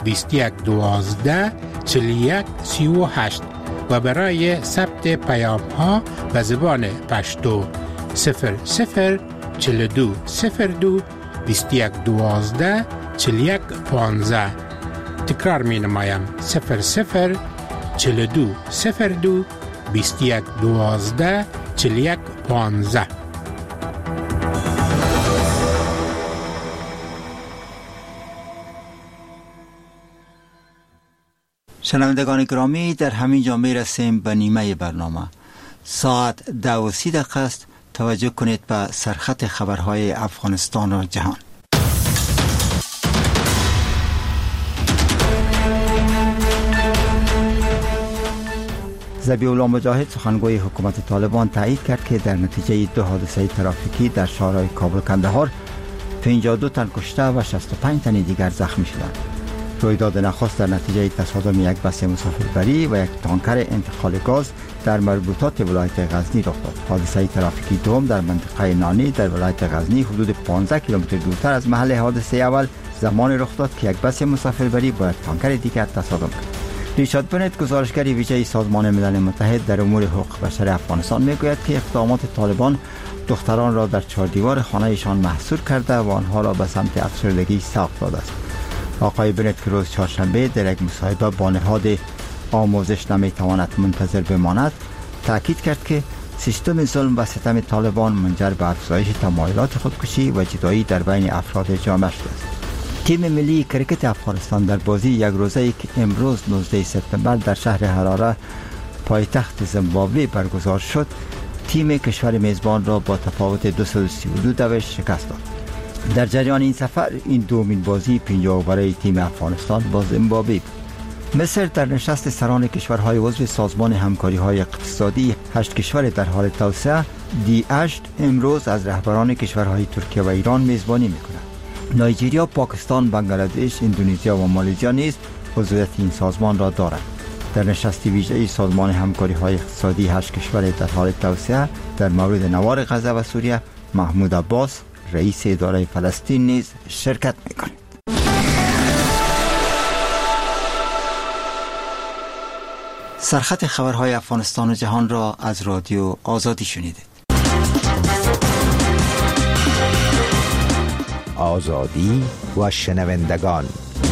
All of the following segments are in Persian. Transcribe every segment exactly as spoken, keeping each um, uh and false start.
بیست و یک دوازده چهل و یک سی و هشت و برای ثبت پیام ها به زبان پشتو صفر صفر چهل و دو صفر دو بیست و یک دوازده چهل و یک پانزده. تکرار می نمایم صفر صفر چهل و دو صفر دو بیست و یک دوازده چهل و یک پانزده. شنوندگان گرامی، در همین جا می رسیم به نیمه برنامه. ساعت دو و سی دقیقه است. توجه کنید به سرخط خبرهای افغانستان و جهان. ذبیح الله مجاهد سخنگوی حکومت طالبان تایید کرد که در نتیجه دو حادثه ترافیکی در شهرهای کابل کندهار پنجاه و دو تن کشته و شصت و پنج تن دیگر زخمی شدند. رویداد نخست در نتیجه تصادم یک بس مسافربری و یک تانکر انتقال گاز در مربوطات ولایت غزنی رخ داد. حادثه ترافیکی دوم در منطقه نانی در ولایت غزنی حدود پانزده کیلومتر دورتر از محل حادثه اول زمان رخ داد که یک بس مسافربری با یک تانکر دیگر تصادم کرد. ریچارد بنت، گزارشگر ویژه سازمان ملل متحد در امور حقوق بشر افغانستان، میگوید که اقدامات طالبان دختران را در چهار دیوار خانه‌شان محصور کرده و آنها را به سمت افسردگی سوق داده است. آقای بنت که روز چهارشنبه در یک مصاحبه با نهاد آموزش نمیتواند منتظر بماند تاکید کرد که سیستم ظلم و ستم طالبان منجر به افزایش تمایلات خودکشی و جدایی در بین افراد جامعه شده است. تیم ملی کرکت افغانستان در بازی یک روزه‌ای که امروز نوزده سپتامبر در شهر حراره پایتخت زیمبابوه برگزار شد، تیم کشور میزبان را با تفاوت دویست و سی و دو دوش شکست داد. در جریان این سفر این دومین بازی پنجاه برای تیم افغانستان با زیمبابوه بود. مصر در نشست سران کشورهای عضو سازمان همکاری‌های اقتصادی هشت کشور در حال توسعه دی هشت امروز از رهبران کشورهای ترکیه و ایران میزبانی می‌کند. نایجریا، پاکستان، بنگلادش، اندونزیا و مالزیا نیز عضویت این سازمان را دارند. در نشست ویژه سازمان همکاری‌های اقتصادی هشت کشور در حال توسعه در مورد نوار غزه و سوریه محمود عباس رئیس اداره فلسطین نیز شرکت می‌کند. سرخط خبرهای افغانستان و جهان را از رادیو آزادی شنیدید. آزادی و شنوندگان.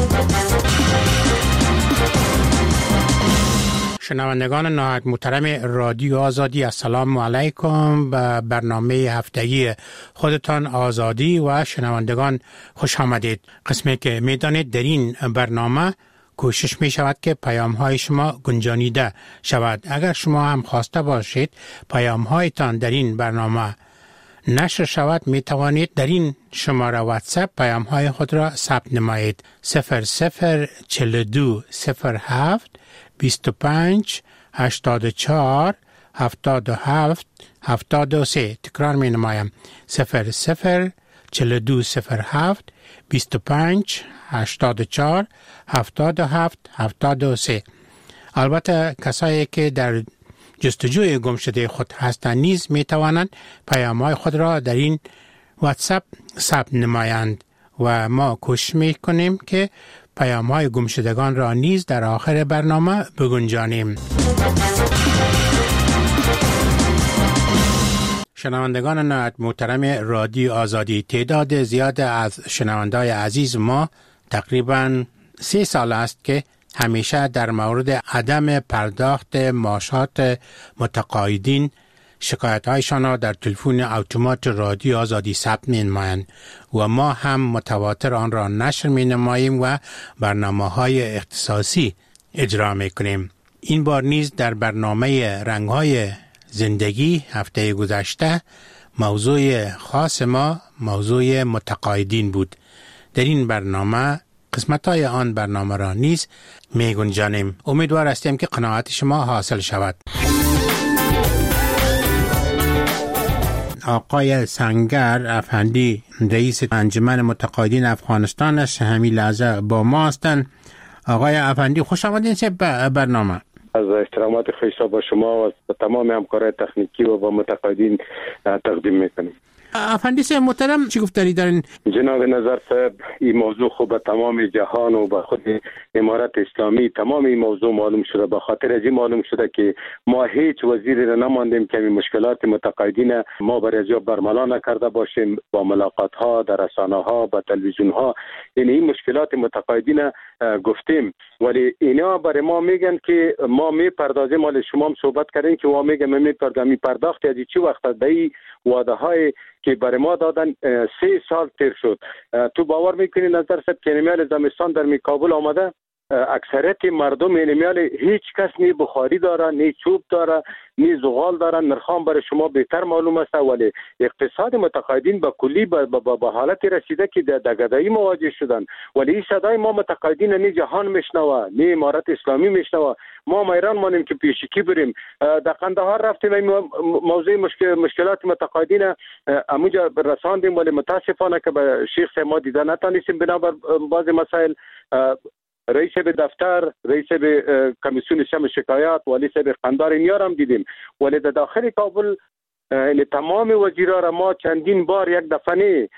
شنوندگان نهایت محترم رادیو آزادی، السلام علیکم. به برنامه هفتگی خودتان آزادی و شنوندگان خوش آمدید. قسمی که میدانید در این برنامه کوشش می شود که پیام های شما گنجانیده شود. اگر شما هم خواسته باشید پیام هایتان در این برنامه نشر شود، می توانید در این شماره واتساپ پیام های خود را ثبت نمایید. صفر صفر چهل و دو صفر هفت بیست و پنج هشتاد و چهار هفتاد و هفت هفتاد و سه. تکرار می نمایم صفر صفر چهل و دو صفر هفت بیست و پنج هشتاد و چهار هفتاد و هفت هفتاد و سه. البته کسایی که در جستجوی گم شده خود هستند نیز می توانند پیام‌های خود را در این واتساپ ثبت نمایند و ما کوشش می کنیم که پیام‌های گم شدگان را نیز در آخر برنامه بگنجانیم. شنوندگان نهایت محترم رادیو آزادی، تعداد زیاد از شنوندای عزیز ما تقریباً سه سال است که همیشه در مورد عدم پرداخت معاشات متقاعدین شکایت‌هایشان را در تلفن اتومات رادیو آزادی ثبت می‌نمایند و ما هم متواتر آن را نشر می‌نماییم و برنامه‌های اختصاصی اجرا می‌کنیم. این بار نیز در برنامه رنگ‌های زندگی هفته گذشته موضوع خاص ما موضوع متقاعدین بود. در این برنامه قسمت‌های آن برنامه را نیز می‌گنجانیم. امیدوار هستیم که قناعت شما حاصل شود. آقای سنگر افندی رئیس انجمن متقاعدین افغانستان است، همین لحظه با ما هستند. آقای افندی خوش آمدین به برنامه. از احترامات خیشا با شما و تمام همکارای تکنیکی و با متقاعدین تقدیم میکنیم. افندیس محترم چی گفت داری دارین؟ جناب نظر صاحب این موضوع خوب به تمام جهان و به خود امارت اسلامی تمام این موضوع معلوم شده. به خاطر از این معلوم شده که ما هیچ وزیری را نماندیم که این مشکلات متقاعدین ما بر از برملا نکرده باشیم با ملاقات ها در رسانه ها با تلویزیون ها. یعنی این مشکلات متقاعدین گفتیم ولی اینا برای ما میگن که ما میپردازیم. مال شما هم صحبت کردین که ما میگم میپردازیم پرداخت از چی وقت در وعده های که برای ما دادن سه سال تیر شد. تو باور میکنی نظر صاحب که میال زمستان در می کابل آمده اکثریت مردم میال هیچ کس نی بخاری داره نی چوب داره نی زغال داره. نرخام برای شما بهتر معلوم است ولی اقتصاد متقاعدین به کلی به حالت رسیده که در گدایی مواجه شدن. ولی این صدای ما متقاعدین نی جهان میشنوه نی امارت اسلامی میشنوه. ما ایران مانیم که پیشکی بریم. در قندهار رفتیم موضوع مشکل مشکلات متقاعدین اموجا رساندیم ولی متاسفانه که به شیخ صاحب ما دیده نتانستیم بنابر بعض مسائل. رئیس به دفتر، رئیس به کمیسیون شم شکایات، والی صاحب قندار اینیار هم دیدیم ولی در داخل کابل تمام وزیرا را ما چندین بار یک دفعه نه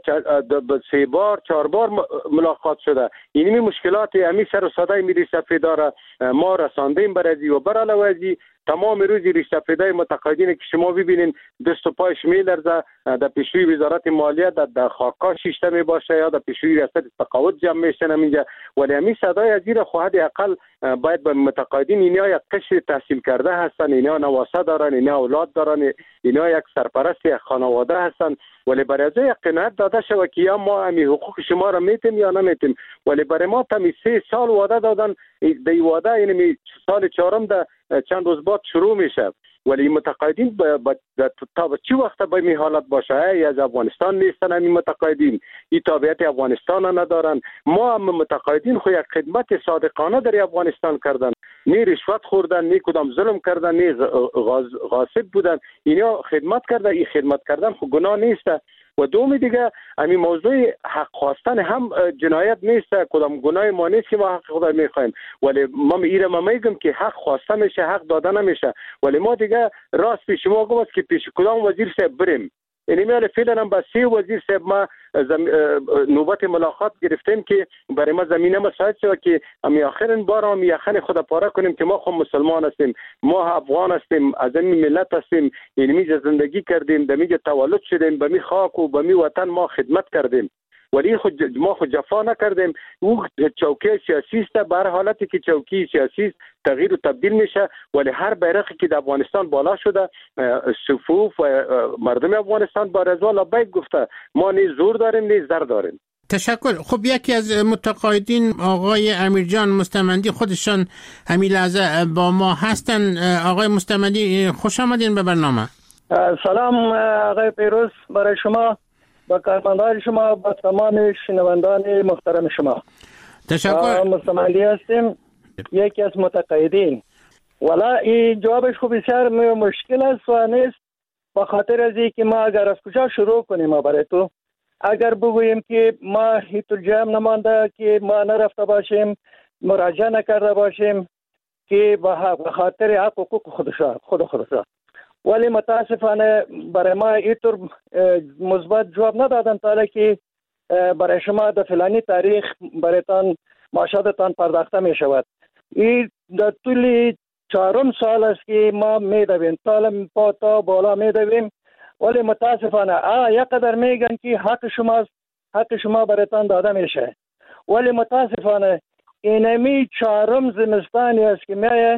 با سه بار چهار بار ملاقات شده. اینمی مشکلات امی سر و صدای میری سفیدار ما رساندیم برای و بر علاوه از تمام روزی ریش سفیدای متقاعدین که شما ببینین دست و پایش میلرزه در پیشوی وزارت مالیه در خاکا شیشته می باشه یا در پیشوی ریاست تقاعد جمع میشن اینجا. ولی امی صدای از زیر خواهد اقل باید به متقاعدین اینا یک قشر تحصیل کرده هستن، اینا نواسه دارن، اینا اولاد دارن، اینا یک سرپرست یک خانواده هستن. ولی برای از یک قناعت داده شود که یا ما امی حقوق شما را میتیم یا نمیتیم. ولی برای ما تمی سه سال وعده دادن. دی وعده یعنی سال چهارم ده چند روز بعد شروع میشه. ولی متقاعدین تا به چی وقت به می حالت باشه؟ ای از افغانستان نیستن این متقاعدین، این تابعیت افغانستان ندارن. ما هم متقاعدین خو یک خدمت صادقانه در افغانستان کردن، نی رشوت خوردن، نی کدام ظلم کردن، نی غاصب بودن. اینا خدمت کرده. این خدمت کردن خو گناه نیست. و دوم دیگه همین موضوع حق خواستن هم جنایت نیست، کدام گناه ما نیست که ما حق خدا میخوایم. ولی ما ایره ما میگم که حق خواسته میشه حق داده نمیشه. ولی ما دیگه راست پیش ما گفت که پیش کدام وزیر صاحب بریم. یعنی میاله فعلا هم با سی وزیر صاحب ما زم... نوبت ملاقات گرفتیم که برای ما زمینه مساعد شد که امی آخرین بار هم یخن خدا پاره کنیم که ما خود مسلمان هستیم، ما افغان هستیم، از این ملت هستیم. یعنی میجا زندگی کردیم، در میجا تولد شدیم، به می خاک و به می وطن ما خدمت کردیم. ولی خود ما خود جفا نکردیم. او چوکی سیاسی است، بر حالتی که چوکی سیاسی تغییر و تبدیل میشه. ولی هر بیرقی که در افغانستان بالا شده صفوف و مردم افغانستان با رضا لبیک گفته ما نه زور داریم نه زر داریم. تشکر. خب یکی از متقاعدین آقای امیرجان مستمندی خودشان همین لحظه با ما هستن. آقای مستمندی خوش آمدین به برنامه. سلام آقای پیروز برای شما، با کارمندان شما، با تمام شنوندان محترم شما. تشکر. مستمندی هستیم، یکی از متقاعدین. والا این جوابش خوب بسیار مشکل است و نیست، به خاطر از اینکه ما اگر از کجا شروع کنیم ما برای تو اگر بگوییم که ما هیچ جمع نمانده که ما نرفته باشیم، مراجعه نکرده باشیم که به خاطر حق حقوق خودشان خود خودشان ولی متاسفانه برای ما اینطور مثبت جواب ندادن تا که برای شما در فلانی تاریخ برایتان معاشاتتان پرداخته می شود. این در طول چهارم سال است که ما می دویم تا تا بالا می دویم ولی متاسفانه آه یک قدر میگن که حق شما حق شما برایتان داده میشه. ولی متاسفانه اینمی چهارم زمستانی است که میایه.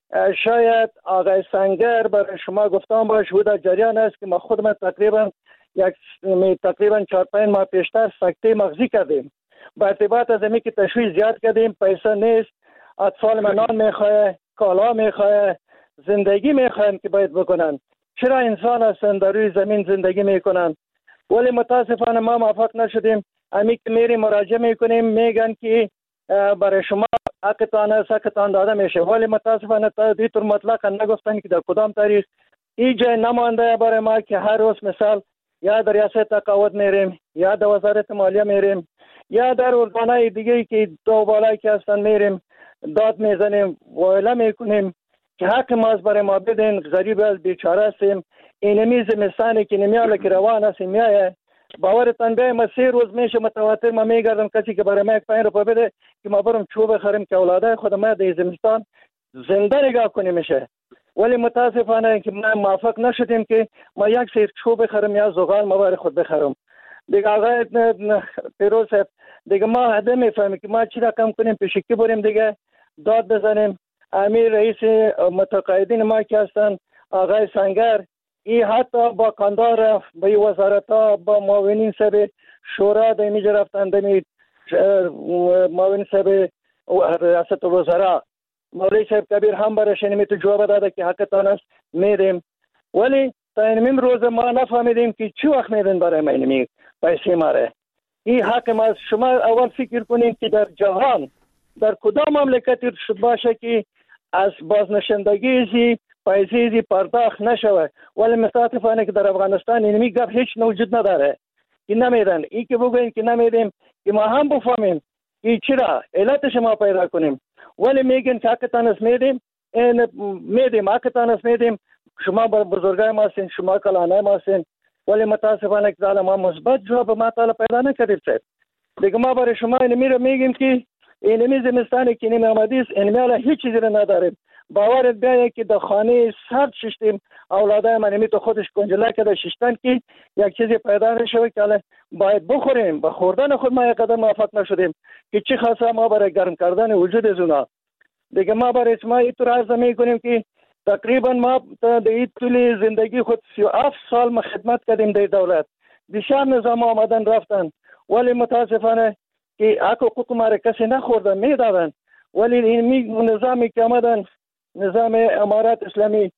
شاید آقای سنگر برای شما گفتم باش و در جریان است که ما خودم تقریبا یک تقریبا چهار پنج ماه پیشتر سکته مغزی کردیم. با ارتباط از اینکه که تشویش زیاد کردیم، پیسه نیست، اطفال منان میخواه، کالا میخواه، زندگی میخوایم که باید بکنن. چرا انسان هستن در روی زمین زندگی میکنن؟ ولی متاسفانه ما موفق نشدیم. امی که میری مراجعه میکنیم میگن که برای شما حقتان است، حقتان داده میشه. ولی متاسفانه تا دیتر مطلق نگفتن که در کدام تاریخ این جای نمانده برای ما که هر روز مثال یا در ریاست تقاعد میریم یا در وزارت مالیه میریم یا در ارگانهای دیگه که دو بالایی که هستن میریم داد میزنیم وایله میکنیم که حق ما از برای ما بدین، غریب از بیچاره هستیم. اینمی زمستانی که نمیاله که روان است میایه باورتان بیای ما سه روز میشه متواتر ما میگردم کسی که برای ما یک پنج روپیه بده که ما برم چوب بخریم که اولاده خود ما در زمستان زنده نگاه کنیم میشه. ولی متاسفانه که ما موافق نشدیم که ما یک سیر چوب بخریم یا زغال ما برای خود بخرم. دیگه آقای پیروز صاحب دیگه ما هده میفهمیم که ما چی رقم کنیم پیشکی بریم دیگه داد بزنیم. امیر رئیس متقاعدین ما که هستن آقای سنگر ای حتی با کاندار با وزارت ها با معاونین سب شورا دمی رفتن دمی معاون سب ریاست الوزراء مولوی صاحب کبیر هم برش نمی تو جواب داده که حقتان است میدیم. ولی تا این روز ما نفهمیدیم که چی وقت میدن برای ما اینمی پیسه ماره. این حق ما. شما اول فکر کنید که در جهان در کدام مملکتی باشه که از بازنشندگی زی پیسه زی پرداخت نشوه. ولی متاسفانه که در افغانستان اینمی گپ هیچ وجود نداره که نمیدن. این که بگوین که نمیدیم که ما هم بفهمیم که چرا علتش ما پیدا کنیم. ولی میگن که حقتان است میدیم این میدیم حقتان است میدیم شما بزرگای ما هستین شما کلانای ما هستین. ولی متاسفانه که ما مثبت جواب ما تعالی پیدا نکردیم صاحب. دیگه ما برای شما اینمی رو میگیم که اینمی زمستانی که اینمی آمدی است اینمی حالا هیچ چیزی رو نداریم. باورت بیایه که در خانه سرد ششتیم اولادای من اینمی تو خودش کنجله کرده ششتن که یک چیزی پیدا نشوه که حالا باید بخوریم. با خوردن خود ما یک قدر موفق نشدیم که چی خاصه ما برای گرم کردن وجود از اونا. دیگه ما برای اسما اینطور عرض میکنیم که تقریبا ما در این طول زندگی خود سی و هفت سال ما خدمت کردیم در دولت. بسیار نظام آمدن رفتن ولی متاسفانه که حق حقوق ما را کسی نخوردن میدادن. ولی این نظامی که آمدن نظام امارات اسلامی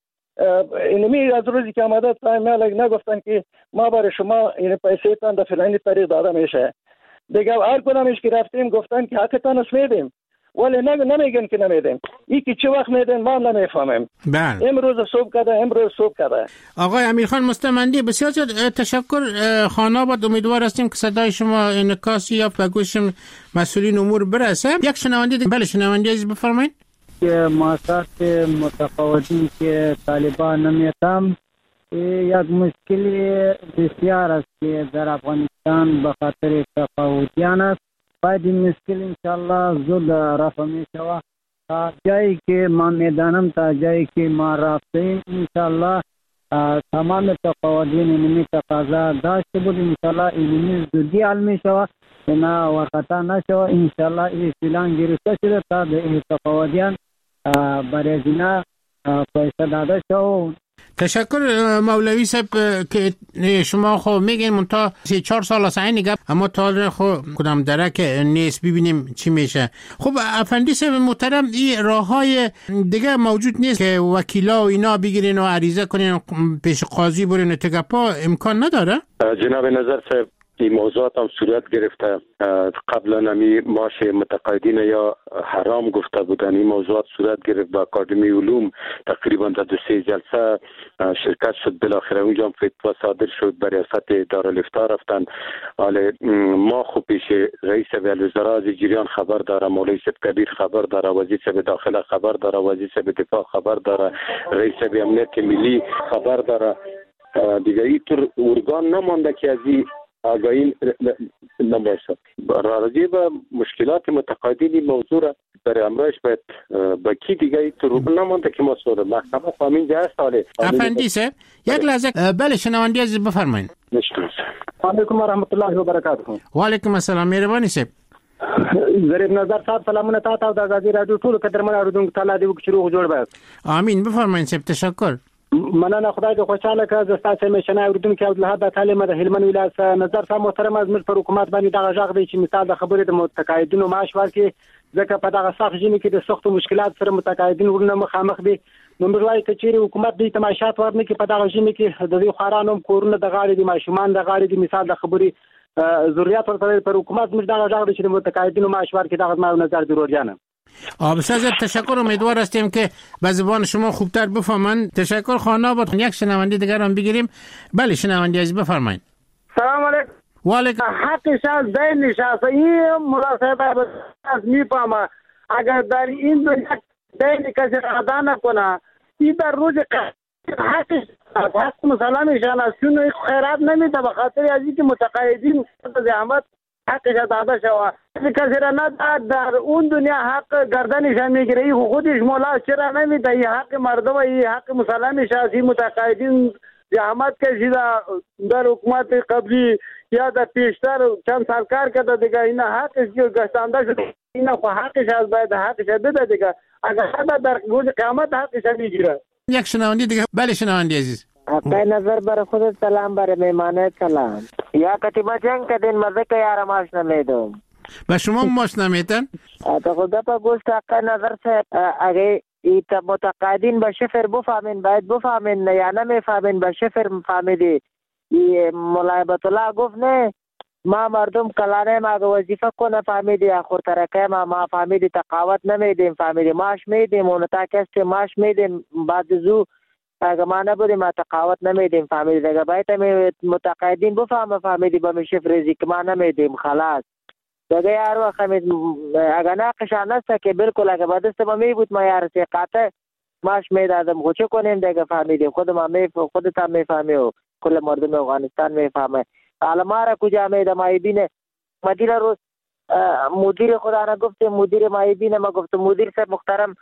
اینمی از روزی که آمده تا میالک نگفتن که ما برای شما این پیسه تان در فلانی طریق داده میشه. دیگه هر کدامش که رفتیم گفتن که حقتان است میدیم ولی نمیگن که نمیدیم. این که چه وقت میدن ما هم نمیفهمیم. بله. امروز صبح کرده امروز صبح کرده. آقای امیرخان مستمندی بسیار تشکر. خانه آباد امیدوار هستیم که صدای شما انعکاسی یا به گوش مسئولین امور برسه. یک شنونده بله شنونده عزیز بفرمایید. که مؤسسات متقاعدین که طالبان نمیتم یک مشکلی بسیار است که در افغانستان به خاطر تقاعدیان است. باید این مشکل انشاءالله زود رفع می شود. تا جایی که ما میدانم تا جایی که ما رفتیم انشاءالله تمام تقاعدین اینمی تقاضا داشته بود انشاءالله اینمی زودی حل می شود که نه وقتا نشود. انشاءالله این فیلان گرفته شده تا به تقاعدیان برای زینا پیسه داده شود. تشکر مولوی صاحب که شما خو میگین منتها سی چهار سال است این گپ اما تا خو کدام درک نیست ببینیم چی میشه. خب افندی صاحب محترم این راههای دیگه موجود نیست که وکیلا و اینا بگیرین و عریضه کنین پیش قاضی برین تگپا امکان نداره؟ جناب نظر صاحب این موضوعات هم صورت گرفته. قبلا نمی معاش متقاعدین یا حرام گفته بودن این موضوعات صورت گرفت. با اکادمی علوم تقریبا در دو سه جلسه شرکت شد. بالاخره اونجا هم فتوا صادر شد. به ریاست دارالفتاء رفتن. حالا ما خو پیش رئیس الوزراء از جریان خبر داره، مولوی صاحب کبیر خبر داره، وزیر صاحب داخله خبر داره، وزیر صاحب دفاع خبر داره، رئیس امنیت ملی خبر داره. دیگه اینطور ارگان نمانده که از این آگاهی نباشه. راجع به مشکلات متقاعدین موضوع را برای امروز باید با کی دیگه تو رو نمونده که ما سوال محکمه فامین جه ساله. افندی صاحب یک لحظه بله شنوندی عزیز بفرمایید. نشکرم. علیکم و رحمت الله و برکاته. و علیکم السلام مهربانی صاحب. ظریف نظر صاحب سلامونه تا تا د ازادي رادیو ټول قدرمن اوریدونکو تعالی دې وکړي روغ جوړ بس. امین بفرمایید صاحب تشکر. مننه خدای دې خوشاله کړه. زه ستاسو میشنه اوریدونکو عبدالحد تعلیم د هلمند ولایت نظر صاحب محترم از مر پر حکومت باندې دغه ځاغ دی چې مثال د خبرې د متقاعدینو معاش ورکړي ځکه په دغه سخت ژمي کې د سختو مشکلات سره متقاعدین ورنه مخامخ دي. نو موږ وایو چې حکومت دې تماشات ورنه کې په دغه ژمي کې د دې خارانو کورونه د غاړې د ماشومان د غاړې د مثال د خبرې ضرورت ورته پر حکومت موږ دغه ځاغ دی چې متقاعدینو معاش ورکړي دغه ما نظر ضرور جانم. بسیار تشکر. امیدوار هستیم که به زبان شما خوبتر بفهمن. تشکر. خانه آباد. یک شنونده دیگر هم بگیریم. بله شنونده عزیز بفرمایید. سلام علیکم. و علیکم. حق شخص دین نشسته این مناسبت از میفهمه اگر در این دنیا دین کسی ادا نکنه این در روز حق از حق مسلمشان است، چون خیرات نمیده به خاطر از اینکه متقاعدین زحمت حقش داده شود. کسی را نداد در اون دنیا حق گردنشان میگیره، این خودش مولا چرا نمیده؟ این حق مردم، این حق مسلمش است. این متقاعدین زحمت کشیده در حکومت قبلی یا در پیشتر چند سال کار کرده دیگه، این حقش که گشتانده شده، این حقش از باید حقش بده دیگه. اگر در روز قیامت حقش میگیره. یک شنونده دیگه. بله شنونده عزیز، حق نظر بر خودت سلام، بر میمانت سلام. یا کتیبه جنگ کدین مزه که یارم آش نمیدم. به شما ماش نمیتن؟ تا خدا پا گوشت حق نظر سے اگه ایتا متقاعدین به شفر بفهمین، باید بفهمین یا نمیفهمین به شفر فهمیدی. ملایبت الله گفت نه ما مردم کلانه ما وظیفه کنه فهمیدی، آخر ترکه ما ما فهمیدی تقاوت نمیدیم، فهمیدی ماش میدیم اون تا کست ماش میدیم، بعد زو اگه ما نبودیم ما تقاوت نمیدیم فهمیدی دیگه. باید متقاعدین بفهمه فهمیدی با می شفر ریزی که ما نمیدیم خلاص دیگه. یار وقت اگه ناقشان نسته که بالکل اگه با دست ما می بود ما یار سی قاطع ماش میدادم، خود چه کنیم دیگه فهمیدیم. خود ما می خودت هم میفهمی و کل مردم افغانستان میفهمه. حالا ما را کجا میده مایبینه مدیر روز مدیر خدا نه گفته مدیر مایبینه ما گفته مدیر صاحب محترم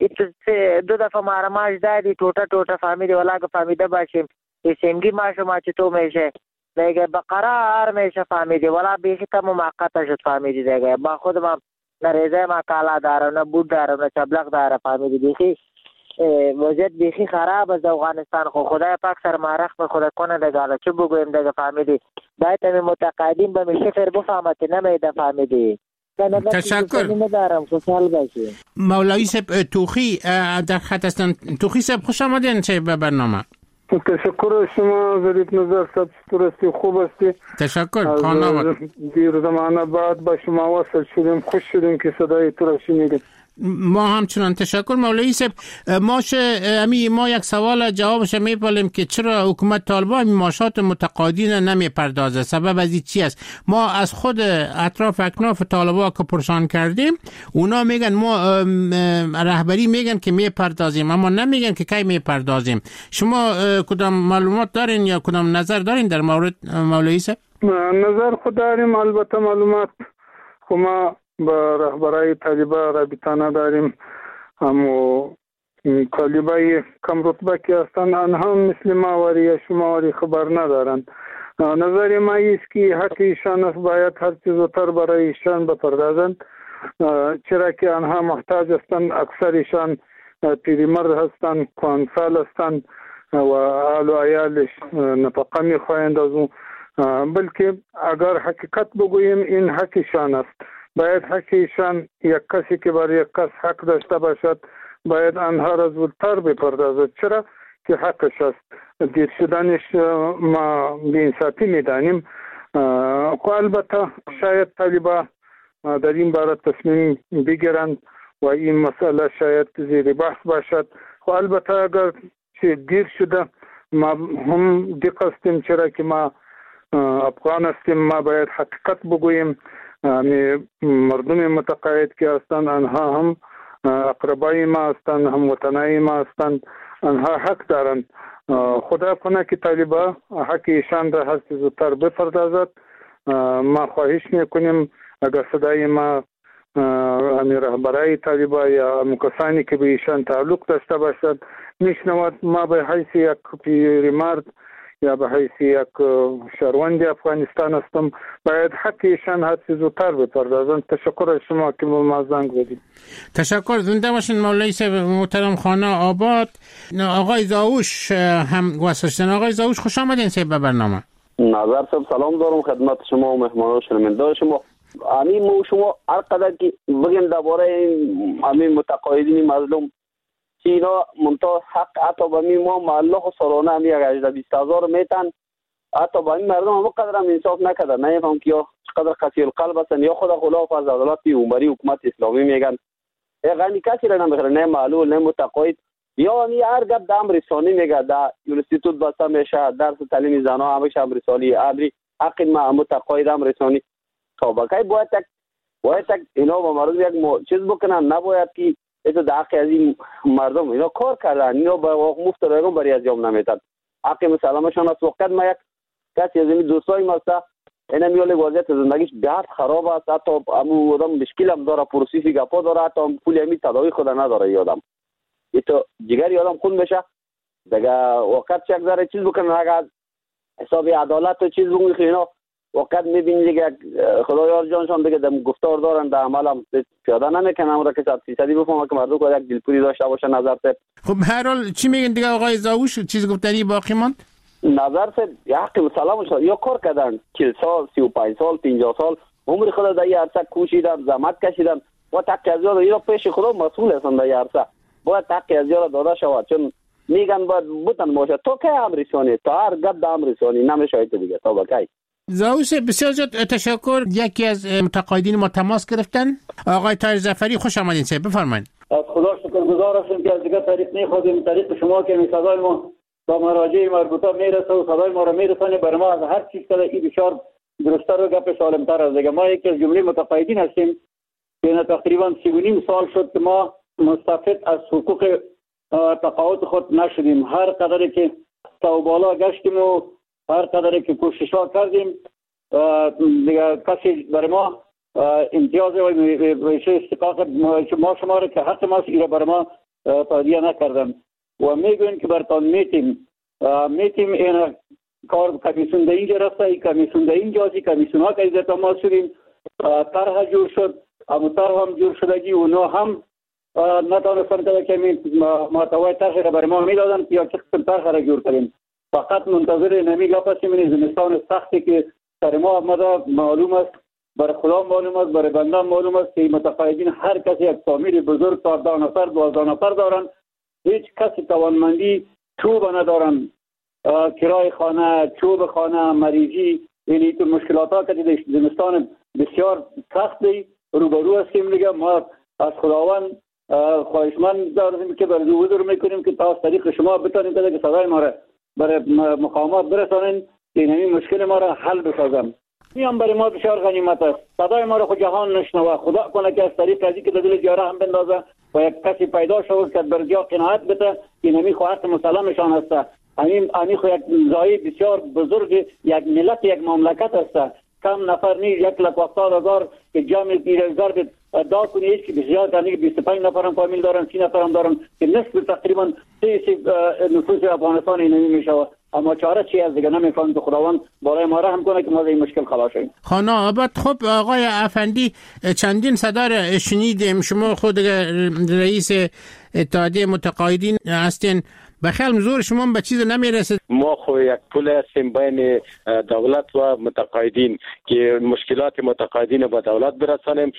دو دفعه ما را ماش دادی ټوټه ټوټه فهمیدی ولا که فهمیده باشیم سیمگی ماشو ما چطور میشه دیگه بقرار میشه فهمیدی ولا بیخی تا موقت شد فهمیدی دیگه. با خود ما نه ریزه ما کالا داره نه بود داره نه چبلق داره فهمیدی بیخی وضعیت بیخی خراب از افغانستان. خو خدای پاک سر ما رحم خدا کنه دیگه. حالا چه بگویم دیگه فهمیدی باید همین متقاعدین به میشه فر بفهمتی نمیده فهمیدی. تشکر. ندارم خوشحال باشی. مولوی صاحب توخی در خط هستن. توخی صاحب خوش آمدین چه به برنامه. تشکر شما ظریف نظر صاحب، چطور خوب هستی؟ تشکر. خانه آمد. دیر زمانه بعد با شما وصل شدیم، خوش شدیم که صدای تو را شنیدیم. ما همچنان تشکر مولوی صاحب. ماش امی ما یک سوال جوابش میپالیم که چرا حکومت طالبان ماشات متقاعدین نمیپردازه؟ سبب از این چی است؟ ما از خود اطراف اکناف طالبان که پرسان کردیم اونا میگن ما رهبری میگن که میپردازیم اما نمیگن که کی میپردازیم. شما کدام معلومات دارین یا کدام نظر دارین در مورد مولوی صاحب؟ نظر خود داریم، البته معلومات خو ما با رهبرای طالبان رابطه نداریم، اما طالبای کم رتبه که هستند آنها مثل ما واری یا شما واری خبر ندارند. نظر ما است که حق ایشان است، باید هر چیز زودتر برای ایشان بپردازند، چرا که آنها محتاج هستند. اکثر ایشان پیرمرد هستند، کهنسال هستند و اهل و عیالش نفقه میخواهند از اون. بلکه اگر حقیقت بگوییم این حق ایشان است، باید حق ایشان یک کسی که بر یک کس حق داشته باشد باید آنها را زودتر بپردازد، چرا که حقش است. دیر شدنش ما بی‌انصافی میدانیم. خو البته شاید طالبان در این باره تصمیم بگیرند و این مسئله شاید زیر بحث باشد. خو البته اگر چه دیر شده ما هم دقت هستیم، چرا که ما افغان هستیم، ما باید حقیقت بگوییم. مردم متقاعد که هستند آنها هم اقربای ما هستند، هم وطنای ما هستند، آنها حق دارند. خدا کنه که طالبان حق ایشان را هر چه زودتر بپردازد. ما خواهش میکنیم اگر صدای ما همین رهبرای طالبان یا کسانی که به ایشان تعلق داشته باشد میشنود، ما به حیث یک پیرمرد یا به حیث یک شهروند افغانستان هستم، باید حق ایشان هر چیز زودتر بپردازند. تشکر از شما که به ما زنگ زدید. تشکر. زنده باشین مولوی صاحب محترم. خانه آباد. آقای زاوش هم واسطن. آقای زاوش خوش آمدین صاحب به برنامه. نظر صاحب سلام دارم خدمت شما و مهمانان شنونده شما. امی مو شما هر قدر که بگیم درباره همین متقاعدین مظلوم که اینا منتها حق حتی به می ما معلق و سرانه همی یک هجده بیست هزار میتن، حتی به این مردم هم قدر هم انصاف نکده. نمیفهم که یا قدر قسی القلب هستن یا خود خلاف از عدالت عمری حکومت اسلامی میگن. یعنی کسی را نمیخره، نه معلول نه متقاعد، یا همی هر گپ دام رسانی میگه. در یونیورسیتوت بسته میشه، درس تعلیم زنها همیشه هم رسالی امری حق ما متقاعد هم رسانی. تا بقای باید تک باید تک اینا با مردم یک مو... چیز بکنن، نباید که ایتو داخل از این مردم اینا کار کردن، اینا با مفت رایگان برای از جام نمیتن. حق مسلمشان است. وقت ما یک کسی از این دوستای ما است اینا میول وضعیت زندگیش بهت خراب است، حتی امو آدم مشکل هم داره، پروسیسی گپا داره، حتی پول همین تداوی خود نداره. یادم ای تو جگر یادم خون بشه دیگه وقت چک ذره چیز بکنن، اگر حساب عدالت و چیز بگوی اینا وقت میبینی دیگه خدایار جانشان دیگه دم گفتار دارن، در عمل هم پیاده نمیکنن. اون را که صد فیصدی بفهمه که مردم که یک دلپوری داشته باشه نظر سه. خب هر حال چی میگن دیگه آقای زاوش؟ چیز گفتنی باقی ماند؟ نظر سه حق مسلم شد یا کار کردن چهل سال، سی و پنج سال، پنجاه سال عمر خود در یه عرصه کوشیدن، زحمت کشیدن و تک از یاد اینا پیش خدا مسئول هستن در یه عرصه، باید تک از یاد داده شود. چون میگن باید بودن باشه تو که هم رسانی، تا هر گد هم رسانی نمیشه دیگه تا بکی. زاوش بسیار زیاد تشکر. یکی از متقاعدین ما تماس گرفتن، آقای طاهر ظفری، خوش آمدین صاحب، بفرمایید. از خدا شکرگزار هستم که از دیگه طریق نخواهیم، طریق شما که می صدای ما با مراجع مربوطه میرسه و صدای ما را میرسانه بر ما از هر چیز که این بسیار درست‌تر و گپ سالم‌تر است. دیگه ما یکی از جمله متقاعدین هستیم که تقریبا سی و نیم سال شد که ما مستفید از حقوق تقاعد خود نشدیم. هر قدری که تا بالا گشتیم و هر قدری که کوشش‌ها کردیم دیگه کسی بر ما امتیاز و استحقاق ما شما را که حق ما ایره بر ما تادیه نکردن و میگوین که برتان میتیم میتیم این کار کمیسیون در اینجا رفته، این کمیسیون در اینجا سی کمیسیون ها که ایزت ما شدیم، طرح جور شد، اما طرح هم جور شدگی اونا هم نتانستن که کمی محتوای طرح را بر ما میدادن یا چه قسم طرح را جور کنیم. فقط منتظر نمی گپ هستیم. این زمستان سختی که سر ما آمده معلوم است، برای خدا معلوم است، برای بنده معلوم است که متقاعدین هر کسی یک فامیل بزرگ چهارده نفر دوازده نفر دارن، هیچ کسی توانمندی چوب ندارن، کرای خانه، چوب خانه، مریضی، یعنی تو مشکلات ها که در زمستان بسیار سختی روبرو هستیم. دیگه ما از خداوند خواهشمند داریم که برای حضور میکنیم که تا از طریق شما بتانید که صدای ما را برای مقامات برسانین که این مشکل ما را حل بسازن. این برای ما بسیار غنیمت است. صدای ما را خود جهان نشنوه. خدا کنه که از طریق ازی که در دل جاره هم بندازه و یک کسی پیدا شود که بر جا قناعت بده که نمی خواهد مسلمشان است. همین همین خو یک زایی بسیار بزرگ یک ملت یک مملکت است. کم نفر نیست، یک لک هفتاد هزار که جمع بیرزدار به ادعا کنید که بسیار دارن که بیست و پنج نفر هم فامیل دارن، سی نفر هم دارن که نصف تقریبا سی نفوس افغانستان اینمی میشه. اما چاره چی از دیگه نمیفهمم که خداوند بالای ما رحم کنه که ما از این مشکل خلاص شیم. خانه آباد. خب آقای افندی چندین صدا را شنیدیم، شما خود رئیس اتحادیه متقاعدین هستین، بخیال زور شما به چیز نمیرسه. ما خو یک پل هستیم بین دولت و متقاعدین که مشکلات متقاعدین به دولت برسانیم،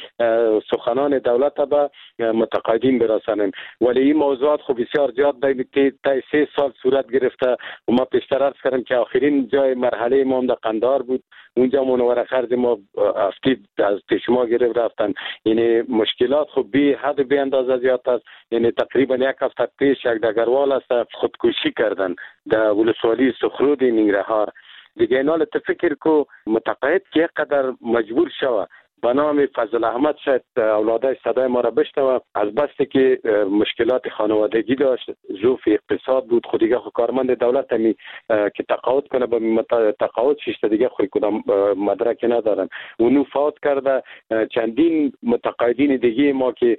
سخنان دولت به متقاعدین برسانیم. ولی این موضوعات خو بسیار زیاد دیگه تا سه سال صورت گرفته و ما پیشتر عرض کردم که آخرین جای مرحله ما در قندهار بود، اونجا منور خرج ما افتید از پیش ما گرفت رفتن. یعنی مشکلات خو بی حد بی اندازه زیاد است. یعنی تقریبا یک هفته پیش یک دگروال است خودکشی کردن در ولسوالی سخرود ننگرهار. دیگه اینال فکر کو متقاعد که قدر مجبور شوه به نام فضل احمد شاید اولادای صدای ما را بشنوه، از بسته که مشکلات خانوادگی داشت، ظروف اقتصاد بود، خود دیگه خود کارمند دولت همی که تقاعد کنه به تقاعد شیشته دیگه خود کدام مدرک ندارن. اونو فوت کرده. چندین متقاعدین دیگه ما که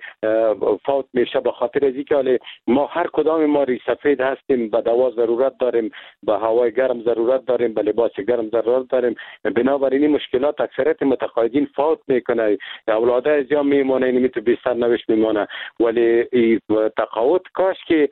فوت میشه به خاطر از اینکه ما هر کدام ما ری سفید هستیم، به دوا ضرورت داریم، به هوای گرم ضرورت داریم، به لباس گرم ضرورت داریم. بنابراین این مشکلات اکثریت متقاعدین فوت میکنه، اولاده از جا میمونه، اینمی تو بی سرنوشت میمونه. ولی تقاعد کاش که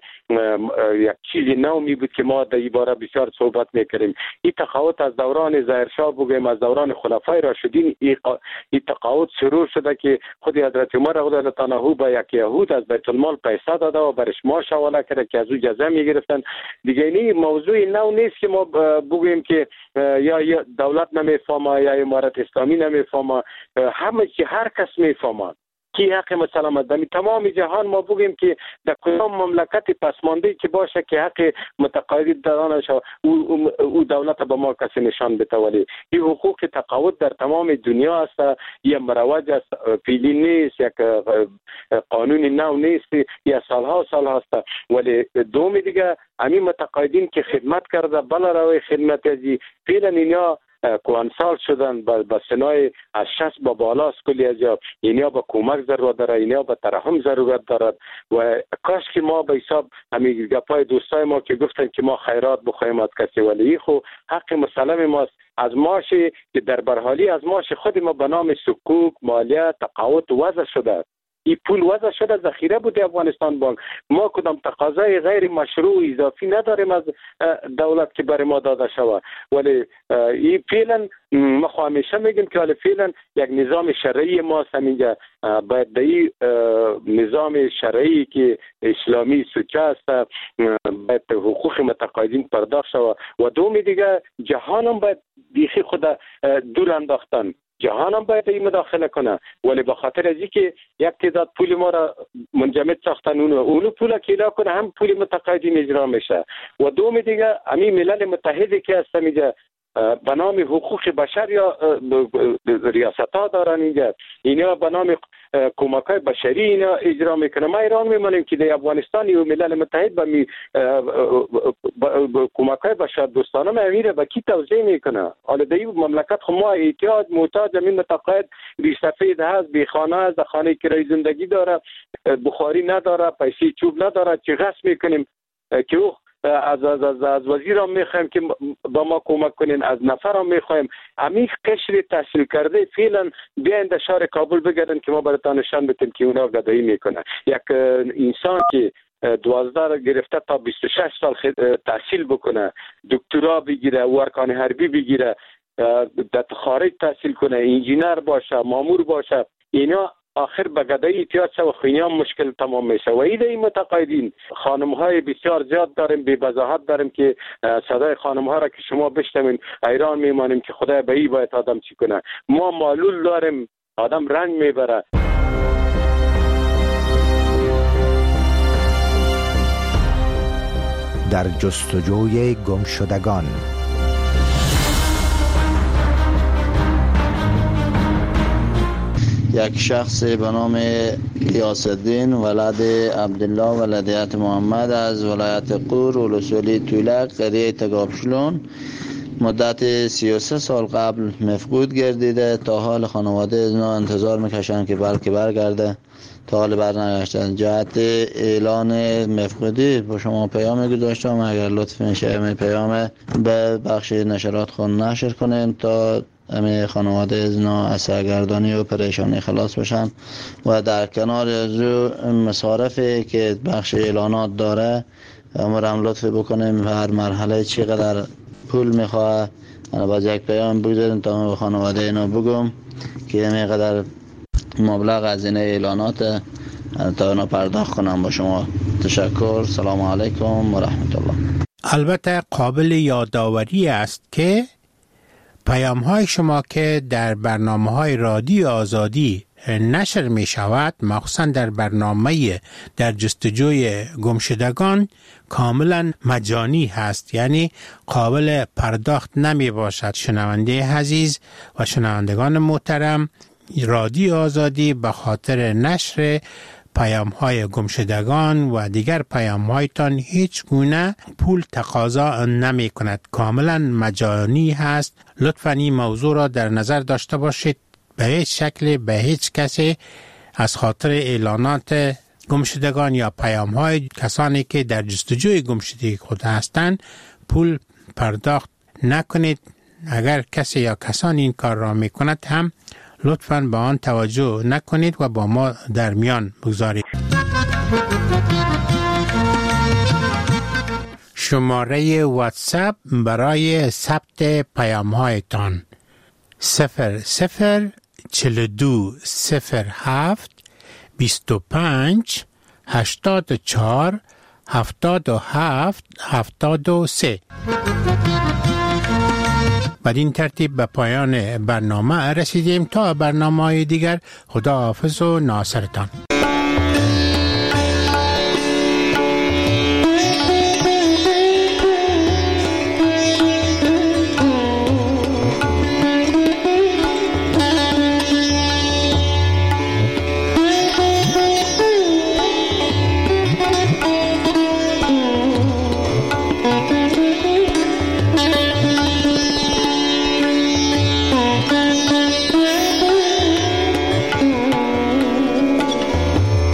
یک چیزی نو می بود که ما در این باره بسیار صحبت میکردیم. این تقاعد از دوران ظاهرشاه بگویم، از دوران خلفای راشدین این تقاعد شروع شده که خود حضرت عمر رضی الله عنه به یک یهود از بیت المال پیسه داده و برش ماش حواله کرده که از او جزا میگرفتن. دیگه این موضوع نو نیست که ما بگویم که یا دولت نمیفهمه یا امارت اسلامی نمیفهمه، همه چی هر کس میفهمه. کی حق مسلمت در تمام جهان ما بگیم که در کدام مملکت پسمانده که باشه که حق متقاعد دارانش او, او دولت به ما کسی نشان بده، ولی این حقوق تقاعد در تمام دنیا است، یا مروج است، فعلی نیست، یک قانون نو نیست، یا سالها سال هست. ولی دوم دیگه همین متقاعدین که خدمت کرده بلا روی خدمت ازی فعلا اینا کوانسال شدن با سنای از شصت با بالا کلی از اینا با کمک ضرورت داره، اینا با ترحم ضرورت دارد. و کاش که ما به حساب همین گپای دوستای ما که گفتن که ما خیرات بخوایم از کسی، ولی خو حق مسلم ماست از ماش که در برحالی از ماش خود ما به نام سکوک مالیه تقاعد وضع شده. این پول وضع شده ذخیره بوده افغانستان بانک. ما کدام تقاضای غیر مشروع اضافی نداریم از دولت که برای ما داده شود، ولی این فعلا ما همیشه میگیم که ولی فعلا یک نظام شرعی ما همینجا باید به این نظام شرعی که اسلامی سوچه است باید حقوق متقاعدین پرداخت شود. و دومی دیگه جهان هم باید بیخی خود دور انداختن، جهان هم باید این مداخله کنه، ولی به خاطر از اینکه یک تعداد پول ما را منجمد ساختن اونو اونو پول که ادا کنه هم پول متقاعدین اجرا میشه. و دوم دیگه همین ملل متحدی که هستن اینجا به نام حقوق بشر یا ریاست ها دارن اینجا، اینا به نام کمک های بشری اینا اجرا میکنه. ما ایران میمانیم که در افغانستان و ملل متحد به می کمک های بشر دوستانه میره با کی توزیع میکنه. حالا در این مملکت خو ما احتیاج محتاج همین متقاعد ریسفید هست، بی خانه هست، خانه کرای زندگی داره، بخاری نداره، پیسه چوب نداره، چی غصب میکنیم که او از از از, از وزیر هم میخوایم که با ما کمک کنین، از نفر هم میخوایم. همین قشر تحصیل کرده فعلا بیاین در شهر کابل بگردن که ما براتون نشان بدیم که اونا گدایی میکنه. یک انسان که دوازده گرفته تا بیست و شش سال تحصیل بکنه، دکترا بگیره، ارکان حربی بگیره، در خارج تحصیل کنه، انجینر باشه، مامور باشه، اینا آخر به گدایی احتیاج شد و خیلی هم مشکل تمام میشه. و ایده این متقاعدین خانم های بسیار زیاد داریم، بی وضاحت داریم که صدای خانم ها را که شما بشنوین حیران میمانیم که خدای به این باید آدم چی کنه. ما معلول داریم، آدم رنج میبره. در جستجوی گمشدگان. یک شخص به نام غیاث‌الدین ولد عبدالله ولدیت محمد از ولایت قور ولسوالی تولک قریه تگابشلون مدت سی و سه سال قبل مفقود گردیده. تا حال خانواده از نو انتظار میکشند که بلکه برگرده، تا حال برنگشتن. جهت اعلان مفقودی با شما پیام گذاشتم، اگر لطف میشه می پیام به بخش نشرات خون نشر کنین تا همه خانواده از نو از سرگردانی و پریشانی خلاص بشن. و در کنار از مصارفی که بخش اعلانات داره امرم لطف بکنیم هر مرحله چقدر پول میخواه انا باز یک پیام بگذاریم تا به خانواده اینو بگم که اینقدر مبلغ از این اعلانات تا اینا پرداخت کنم. با شما تشکر. سلام علیکم و رحمت الله. البته قابل یادآوری است که پیام های شما که در برنامه های رادیو آزادی نشر می شود، مخصوصا در برنامه در جستجوی گمشدگان، کاملا مجانی هست، یعنی قابل پرداخت نمی باشد. شنونده عزیز و شنوندگان محترم، رادیو آزادی به خاطر نشر پیام های گمشدگان و دیگر پیام هایتان هیچ گونه پول تقاضا نمی کند، کاملا مجانی هست. لطفاً این موضوع را در نظر داشته باشید. به هیچ شکل به هیچ کسی از خاطر اعلانات گمشدگان یا پیام های کسانی که در جستجوی گمشدگی خود هستند پول پرداخت نکنید. اگر کسی یا کسانی این کار را می کند هم لطفاً به آن توجه نکنید و با ما در میان بگذارید. شماره واتساپ برای ثبت پیام هایتان صفر صفر چهل و دو صفر هفت بیست و پنج هشتاد و چهار هفتاد و هفت هفتاد و سه. بدین ترتیب به پایان برنامه رسیدیم. تا برنامه دیگر خدا حافظ و ناصرتان.